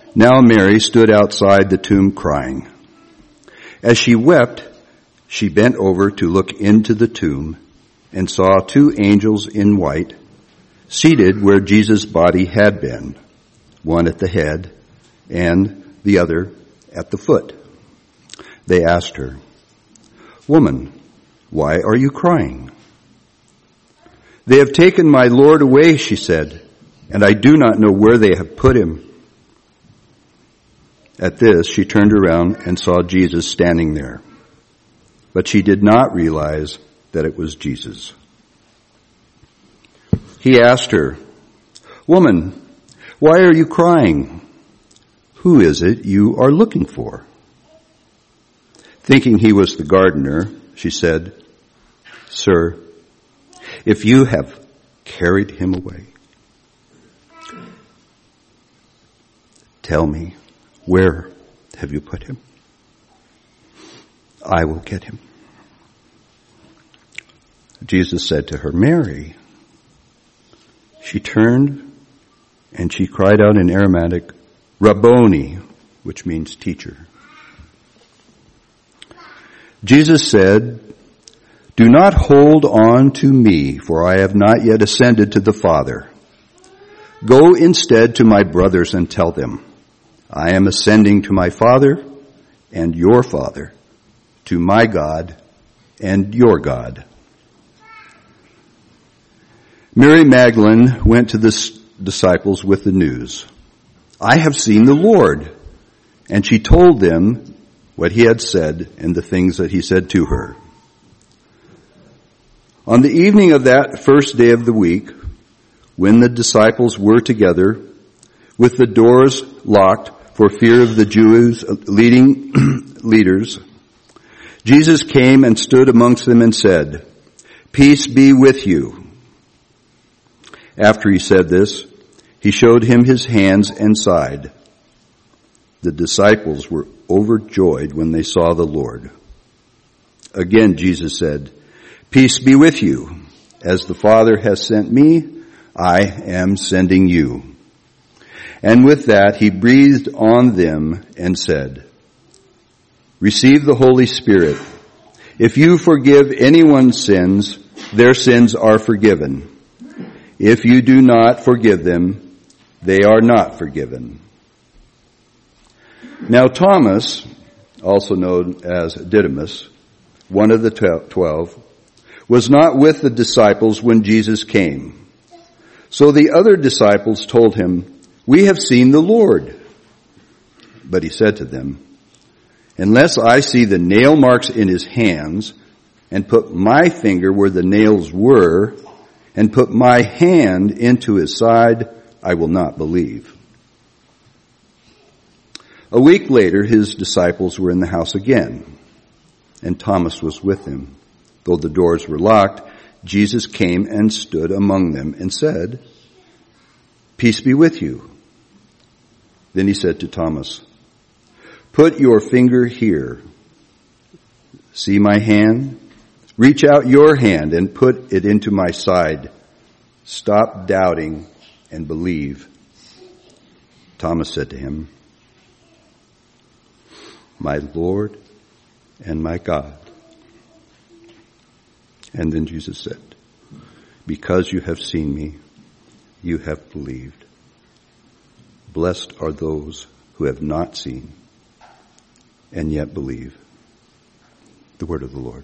Now Mary stood outside the tomb crying. As she wept, she bent over to look into the tomb and saw two angels in white seated where Jesus' body had been, one at the head and the other at the foot. They asked her, "Woman, why are you crying?" "They have taken my Lord away," she said, "and I do not know where they have put him." At this, she turned around and saw Jesus standing there, but she did not realize that it was Jesus. He asked her, "Woman, why are you crying? Who is it you are looking for?" Thinking he was the gardener, she said, "Sir, if you have carried him away, tell me, where have you put him? I will get him." Jesus said to her, "Mary." She turned and she cried out in Aramaic, "Rabboni," which means teacher. Jesus said, "Do not hold on to me, for I have not yet ascended to the Father. Go instead to my brothers and tell them, I am ascending to my Father and your Father, to my God and your God." Mary Magdalene went to the disciples with the news, "I have seen the Lord." And she told them what he had said and the things that he said to her. On the evening of that first day of the week, when the disciples were together, with the doors locked for fear of the Jews' leaders, Jesus came and stood amongst them and said, "Peace be with you." After he said this, he showed him his hands and side. The disciples were overjoyed when they saw the Lord. Again, Jesus said, "Peace be with you. As the Father has sent me, I am sending you." And with that, he breathed on them and said, "Receive the Holy Spirit. If you forgive anyone's sins, their sins are forgiven. If you do not forgive them, they are not forgiven." Now Thomas, also known as Didymus, one of the 12, was not with the disciples when Jesus came. So the other disciples told him, "We have seen the Lord." But he said to them, "Unless I see the nail marks in his hands, and put my finger where the nails were, and put my hand into his side, I will not believe." A week later, his disciples were in the house again, and Thomas was with them. Though the doors were locked, Jesus came and stood among them and said, "Peace be with you." Then he said to Thomas, "Put your finger here. See my hand? Reach out your hand and put it into my side. Stop doubting and believe." Thomas said to him, "My Lord and my God." And then Jesus said, "Because you have seen me, you have believed. Blessed are those who have not seen and yet believe." The word of the Lord.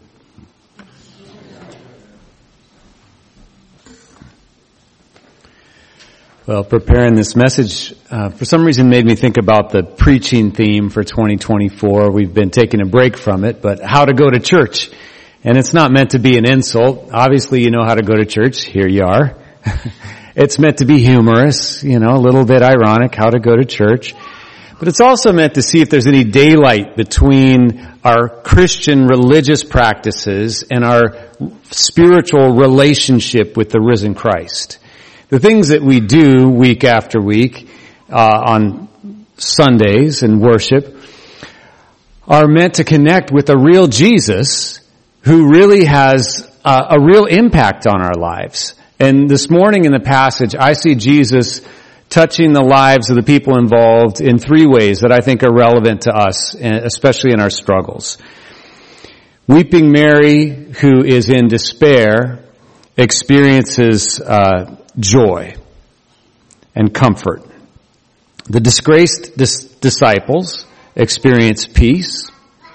Well, preparing this message, for some reason made me think about the preaching theme for 2024. We've been taking a break from it, but how to go to church. And it's not meant to be an insult. Obviously, you know how to go to church. Here you are. It's meant to be humorous, a little bit ironic, how to go to church. But it's also meant to see if there's any daylight between our Christian religious practices and our spiritual relationship with the risen Christ. The things that we do week after week on Sundays and worship are meant to connect with a real Jesus who really has a real impact on our lives. And this morning in the passage, I see Jesus touching the lives of the people involved in 3 ways that I think are relevant to us, especially in our struggles. Weeping Mary, who is in despair, experiences joy and comfort. The disgraced disciples experience peace,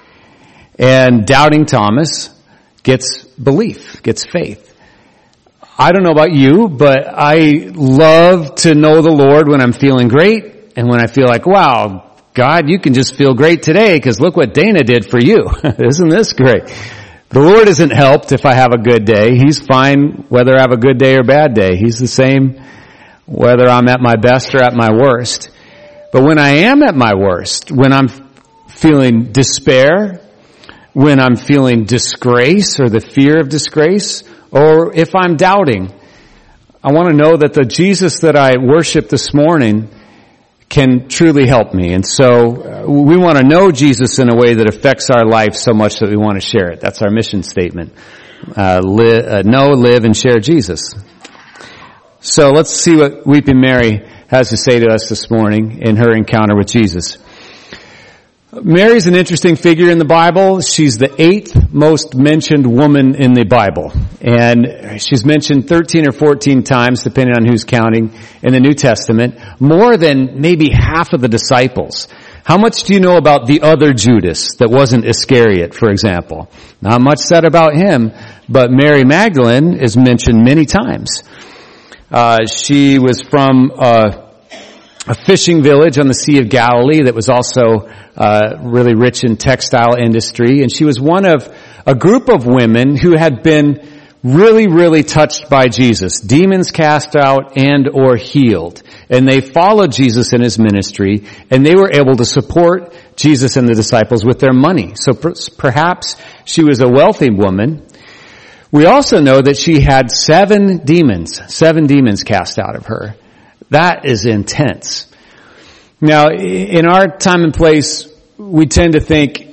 and doubting Thomas gets belief, gets faith. I don't know about you, but I love to know the Lord when I'm feeling great and when I feel like, wow, God, you can just feel great today because look what Dana did for you. Isn't this great? The Lord isn't helped if I have a good day. He's fine whether I have a good day or bad day. He's the same whether I'm at my best or at my worst. But when I am at my worst, when I'm feeling despair, when I'm feeling disgrace or the fear of disgrace, or if I'm doubting, I want to know that the Jesus that I worship this morning can truly help me. And so we want to know Jesus in a way that affects our life so much that we want to share it. That's our mission statement. Know, live, and share Jesus. So let's see what Weeping Mary has to say to us this morning in her encounter with Jesus. Mary's an interesting figure in the Bible. She's the 8th most mentioned woman in the Bible. And she's mentioned 13 or 14 times, depending on who's counting, in the New Testament. More than maybe half of the disciples. How much do you know about the other Judas that wasn't Iscariot, for example? Not much said about him, but Mary Magdalene is mentioned many times. She was from a fishing village on the Sea of Galilee that was also really rich in textile industry. And she was one of a group of women who had been really, really touched by Jesus. Demons cast out and or healed. And they followed Jesus in his ministry, and they were able to support Jesus and the disciples with their money. So perhaps she was a wealthy woman. We also know that she had 7 demons cast out of her. That is intense. Now, in our time and place, we tend to think,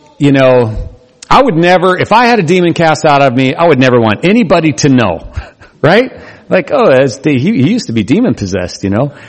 I would never, if I had a demon cast out of me, I would never want anybody to know. Right? Like, he used to be demon possessed,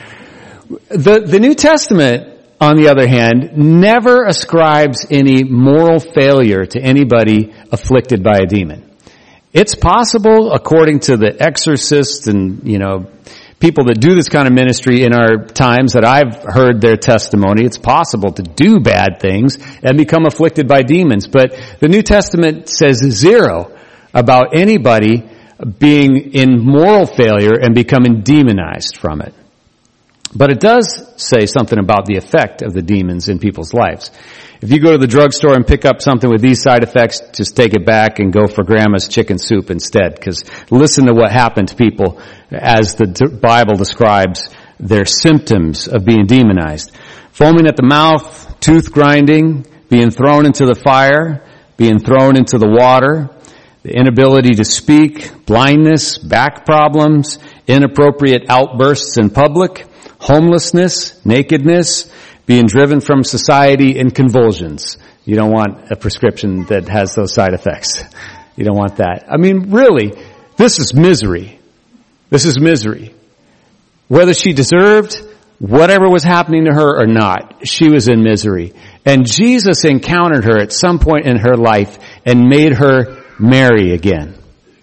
The New Testament, on the other hand, never ascribes any moral failure to anybody afflicted by a demon. It's possible, according to the exorcists and, people that do this kind of ministry in our times that I've heard their testimony, it's possible to do bad things and become afflicted by demons. But the New Testament says 0 about anybody being in moral failure and becoming demonized from it. But it does say something about the effect of the demons in people's lives. If you go to the drugstore and pick up something with these side effects, just take it back and go for grandma's chicken soup instead. Because listen to what happened to people as the Bible describes their symptoms of being demonized. Foaming at the mouth, tooth grinding, being thrown into the fire, being thrown into the water, the inability to speak, blindness, back problems, inappropriate outbursts in public, homelessness, nakedness, being driven from society, and convulsions. You don't want a prescription that has those side effects. You don't want that. I mean, really, this is misery. This is misery. Whether she deserved whatever was happening to her or not, she was in misery. And Jesus encountered her at some point in her life and made her Mary again.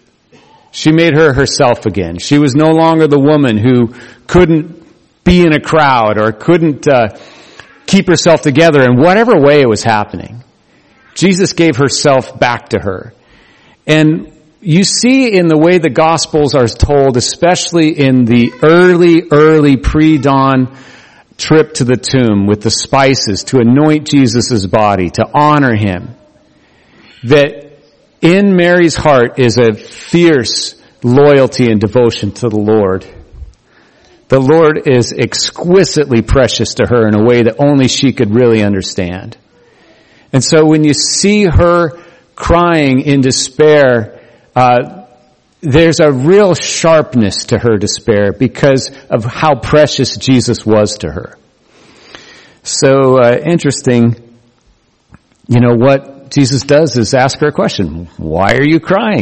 She made her herself again. She was no longer the woman who couldn't be in a crowd or couldn't keep herself together in whatever way it was happening. Jesus gave herself back to her. And you see in the way the Gospels are told, especially in the early pre-dawn trip to the tomb with the spices to anoint Jesus' body, to honor him, that in Mary's heart is a fierce loyalty and devotion to the Lord. The Lord is exquisitely precious to her in a way that only she could really understand. And so when you see her crying in despair, there's a real sharpness to her despair because of how precious Jesus was to her. So interesting, what Jesus does is ask her a question. Why are you crying?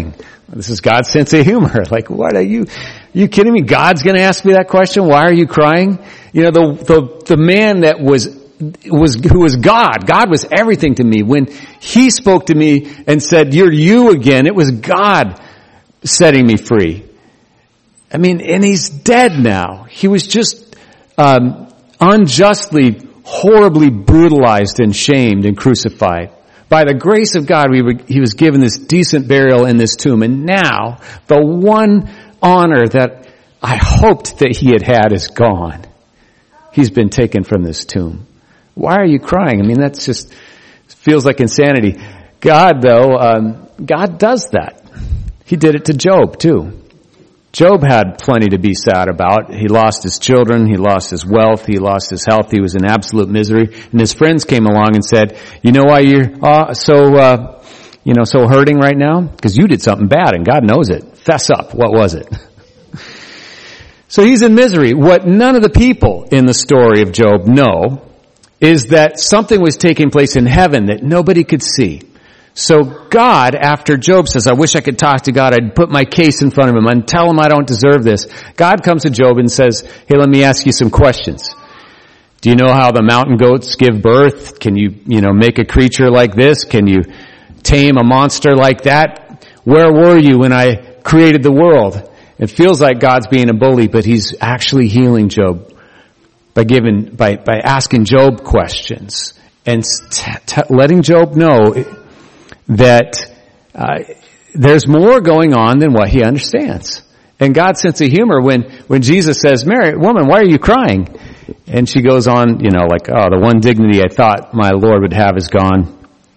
This is God's sense of humor. Like, what are you kidding me? God's going to ask me that question? Why are you crying? You know, the man that who was God. God was everything to me. When he spoke to me and said, "You're you again," it was God setting me free. I mean, and he's dead now. He was just unjustly, horribly brutalized and shamed and crucified. By the grace of God, he was given this decent burial in this tomb. And now, the one honor that I hoped that he had is gone. He's been taken from this tomb. Why are you crying? I mean, that's just feels like insanity. God, though, God does that. He did it to Job, too. Job had plenty to be sad about. He lost his children. He lost his wealth. He lost his health. He was in absolute misery. And his friends came along and said, "You know why you're so hurting right now? Because you did something bad, and God knows it. Fess up. What was it?" So he's in misery. What none of the people in the story of Job know is that something was taking place in heaven that nobody could see. So God, after Job says, "I wish I could talk to God. I'd put my case in front of him and tell him I don't deserve this." God comes to Job and says, "Hey, let me ask you some questions. Do you know how the mountain goats give birth? Can you make a creature like this? Can you tame a monster like that? Where were you when I created the world?" It feels like God's being a bully, but he's actually healing Job by asking Job questions and letting Job know that there's more going on than what he understands. And God's sense of humor when Jesus says, "Mary, woman, why are you crying?" And she goes on, the one dignity I thought my Lord would have is gone.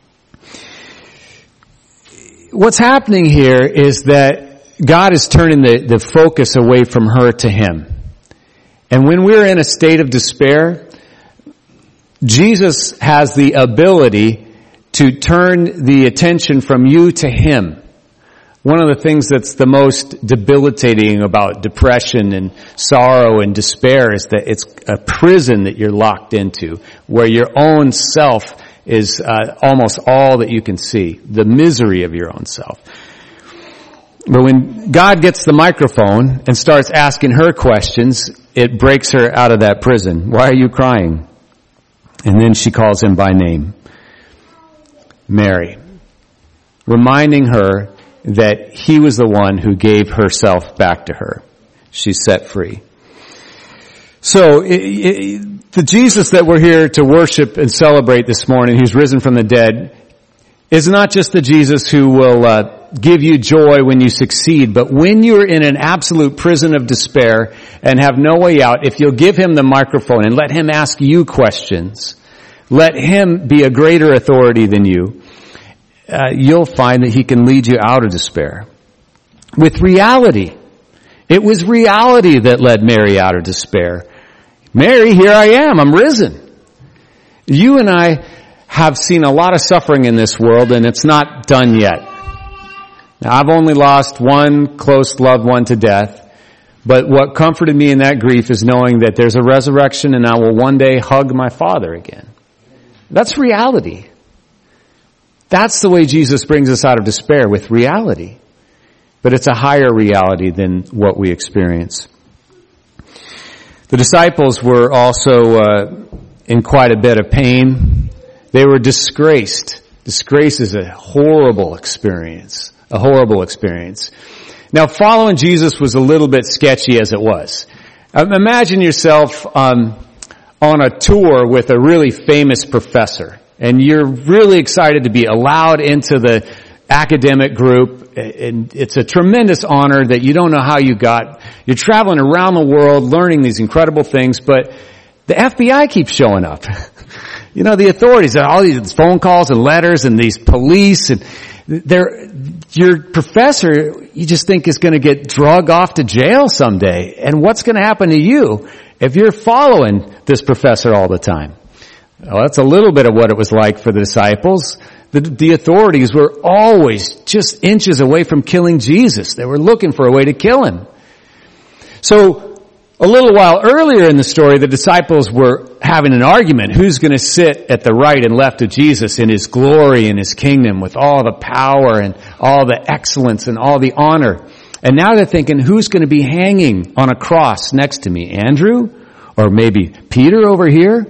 What's happening here is that God is turning the focus away from her to him. And when we're in a state of despair, Jesus has the ability to turn the attention from you to him. One of the things that's the most debilitating about depression and sorrow and despair is that it's a prison that you're locked into, where your own self is almost all that you can see, the misery of your own self. But when God gets the microphone and starts asking her questions, it breaks her out of that prison. "Why are you crying?" And then she calls him by name. Mary, reminding her that he was the one who gave herself back to her. She's set free. So, the Jesus that we're here to worship and celebrate this morning, who's risen from the dead, is not just the Jesus who will give you joy when you succeed, but when you're in an absolute prison of despair and have no way out, if you'll give him the microphone and let him ask you questions, let him be a greater authority than you, you'll find that he can lead you out of despair. With reality. It was reality that led Mary out of despair. "Mary, here I am. I'm risen." You and I have seen a lot of suffering in this world, and it's not done yet. Now, I've only lost one close loved one to death, but what comforted me in that grief is knowing that there's a resurrection and I will one day hug my Father again. That's reality. That's the way Jesus brings us out of despair, with reality. But it's a higher reality than what we experience. The disciples were also in quite a bit of pain. They were disgraced. Disgrace is a horrible experience. A horrible experience. Now, following Jesus was a little bit sketchy as it was. Imagine yourself on a tour with a really famous professor, and you're really excited to be allowed into the academic group, and it's a tremendous honor that you don't know how you got. You're traveling around the world learning these incredible things, but the FBI keeps showing up. The authorities, all these phone calls and letters and these police, and your professor, you just think is going to get drug off to jail someday. And what's going to happen to you if you're following this professor all the time? Well, that's a little bit of what it was like for the disciples. The authorities were always just inches away from killing Jesus. They were looking for a way to kill him. So A little while earlier in the story, the disciples were having an argument. Who's going to sit at the right and left of Jesus in his glory and his kingdom with all the power and all the excellence and all the honor? And now they're thinking, who's going to be hanging on a cross next to me? Andrew? Or maybe Peter over here?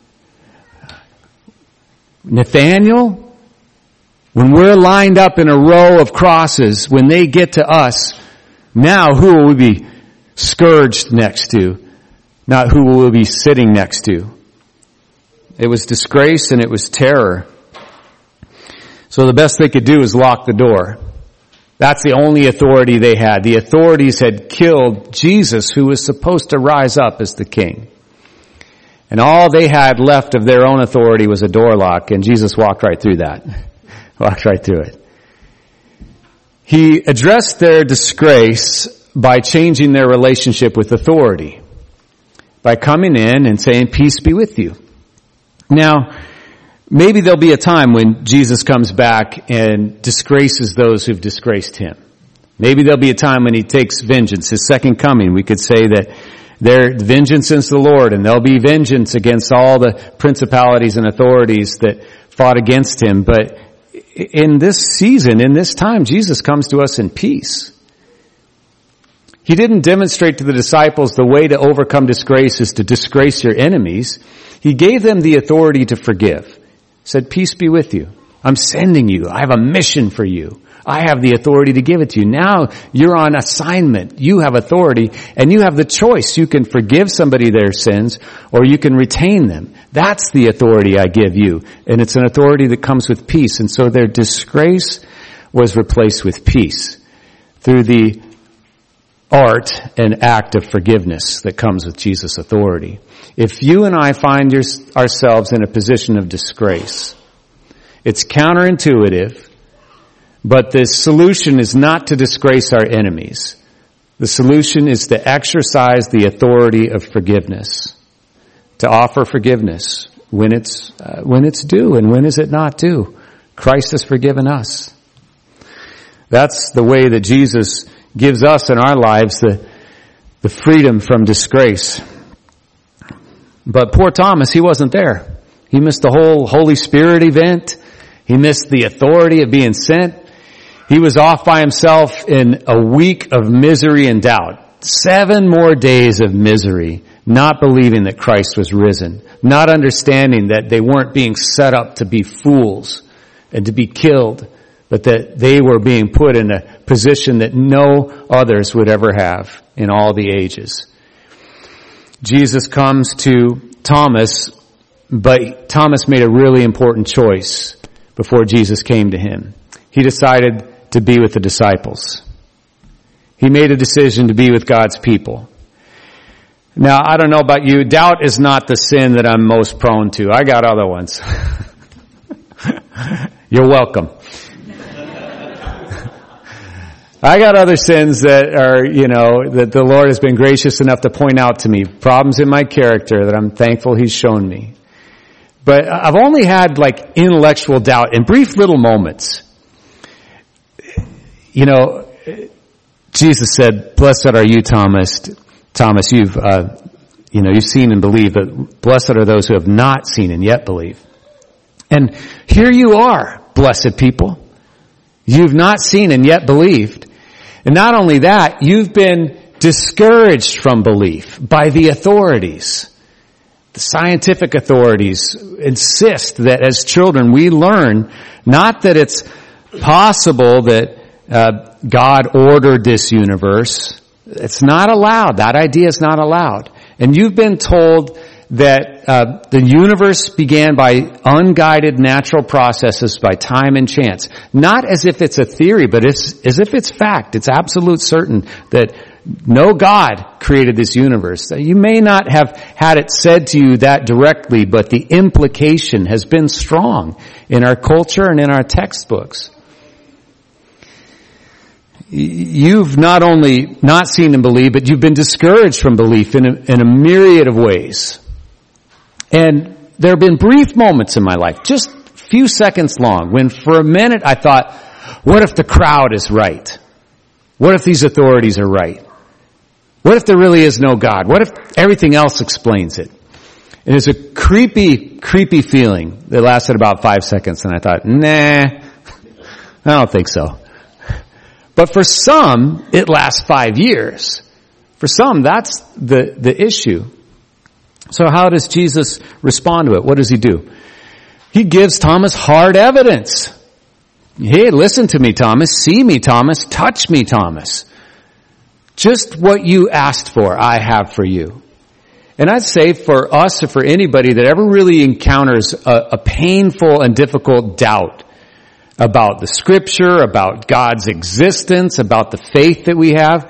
Nathaniel? When we're lined up in a row of crosses, when they get to us, now who will we be scourged next to? Not who will we be sitting next to. It was disgrace and it was terror. So the best they could do is lock the door. That's the only authority they had. The authorities had killed Jesus, who was supposed to rise up as the king. And all they had left of their own authority was a door lock, and Jesus walked right through that. Walked right through it. He addressed their disgrace by changing their relationship with authority. By coming in and saying, peace be with you. Now, maybe there'll be a time when Jesus comes back and disgraces those who've disgraced him. Maybe there'll be a time when he takes vengeance, his second coming. We could say that their vengeance is the Lord, and there'll be vengeance against all the principalities and authorities that fought against him. But in this season, in this time, Jesus comes to us in peace. He didn't demonstrate to the disciples the way to overcome disgrace is to disgrace your enemies. He gave them the authority to forgive. He said, peace be with you. I'm sending you. I have a mission for you. I have the authority to give it to you. Now you're on assignment. You have authority and you have the choice. You can forgive somebody their sins or you can retain them. That's the authority I give you. And it's an authority that comes with peace. And so their disgrace was replaced with peace through the art and act of forgiveness that comes with Jesus' authority. If you and I find ourselves in a position of disgrace, it's counterintuitive, but the solution is not to disgrace our enemies. The solution is to exercise the authority of forgiveness, to offer forgiveness when it's due, and when is it not due? Christ has forgiven us. That's the way that Jesus gives us in our lives the freedom from disgrace. But poor Thomas, he wasn't there. He missed the whole Holy Spirit event. He missed the authority of being sent. He was off by himself in a week of misery and doubt. 7 more days of misery, not believing that Christ was risen, not understanding that they weren't being set up to be fools and to be killed, but that they were being put in a position that no others would ever have in all the ages. Jesus comes to Thomas, but Thomas made a really important choice before Jesus came to him. He decided to be with the disciples. He made a decision to be with God's people. Now, I don't know about you, doubt is not the sin that I'm most prone to. I got other ones. You're welcome. I got other sins that are, that the Lord has been gracious enough to point out to me. Problems in my character that I'm thankful He's shown me. But I've only had intellectual doubt in brief little moments. Jesus said, blessed are you, Thomas. Thomas, you've seen and believed, but blessed are those who have not seen and yet believe. And here you are, blessed people. You've not seen and yet believed. And not only that, you've been discouraged from belief by the authorities. The scientific authorities insist that as children we learn not that it's possible that God ordered this universe. It's not allowed. That idea is not allowed. And you've been told that the universe began by unguided natural processes by time and chance. Not as if it's a theory, but as if it's fact. It's absolute certain that no God created this universe. You may not have had it said to you that directly, but the implication has been strong in our culture and in our textbooks. You've not only not seen and believed, but you've been discouraged from belief in a myriad of ways. And there have been brief moments in my life, just a few seconds long, when for a minute I thought, what if the crowd is right? What if these authorities are right? What if there really is no God? What if everything else explains it? It was a creepy, creepy feeling that lasted about 5 seconds, and I thought, nah, I don't think so. But for some, it lasts 5 years. For some, that's the issue. So how does Jesus respond to it? What does he do? He gives Thomas hard evidence. Hey, listen to me, Thomas. See me, Thomas. Touch me, Thomas. Just what you asked for, I have for you. And I'd say for us or for anybody that ever really encounters a painful and difficult doubt about the Scripture, about God's existence, about the faith that we have,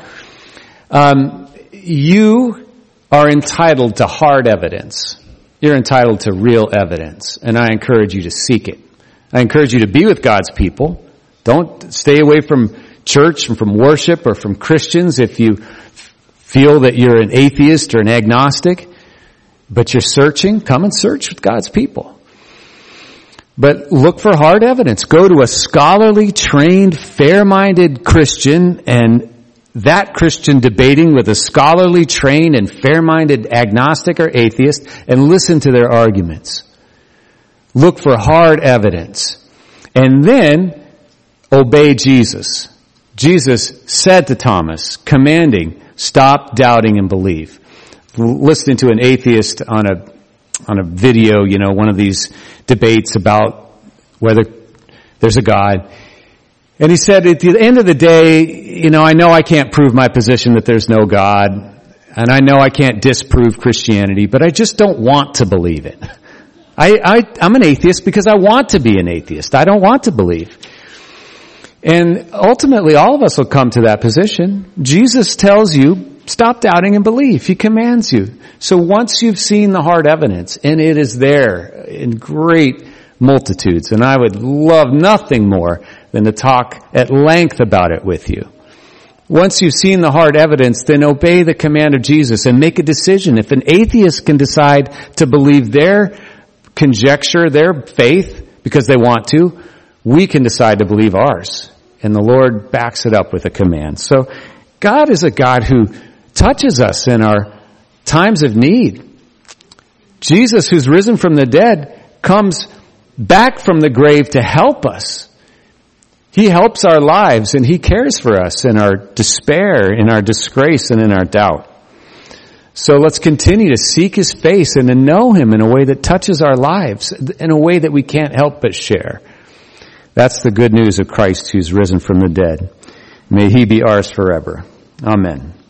you are entitled to hard evidence. You're entitled to real evidence. And I encourage you to seek it. I encourage you to be with God's people. Don't stay away from church and from worship or from Christians if you feel that you're an atheist or an agnostic. But you're searching, come and search with God's people. But look for hard evidence. Go to a scholarly, trained, fair-minded Christian, and that Christian debating with a scholarly, trained, and fair-minded agnostic or atheist, and listen to their arguments. Look for hard evidence. And then obey Jesus. Jesus said to Thomas, commanding, stop doubting and believe. Listening to an atheist on a video, one of these debates about whether there's a God. And he said, at the end of the day, I know I can't prove my position that there's no God, and I know I can't disprove Christianity, but I just don't want to believe it. I'm an atheist because I want to be an atheist. I don't want to believe. And ultimately, all of us will come to that position. Jesus tells you, stop doubting and believe. He commands you. So once you've seen the hard evidence, and it is there in great multitudes, and I would love nothing more than to talk at length about it with you. Once you've seen the hard evidence, then obey the command of Jesus and make a decision. If an atheist can decide to believe their conjecture, their faith, because they want to, we can decide to believe ours. And the Lord backs it up with a command. So God is a God who touches us in our times of need. Jesus, who's risen from the dead, comes back from the grave to help us. He helps our lives, and He cares for us in our despair, in our disgrace, and in our doubt. So let's continue to seek His face and to know Him in a way that touches our lives, in a way that we can't help but share. That's the good news of Christ who's risen from the dead. May He be ours forever. Amen.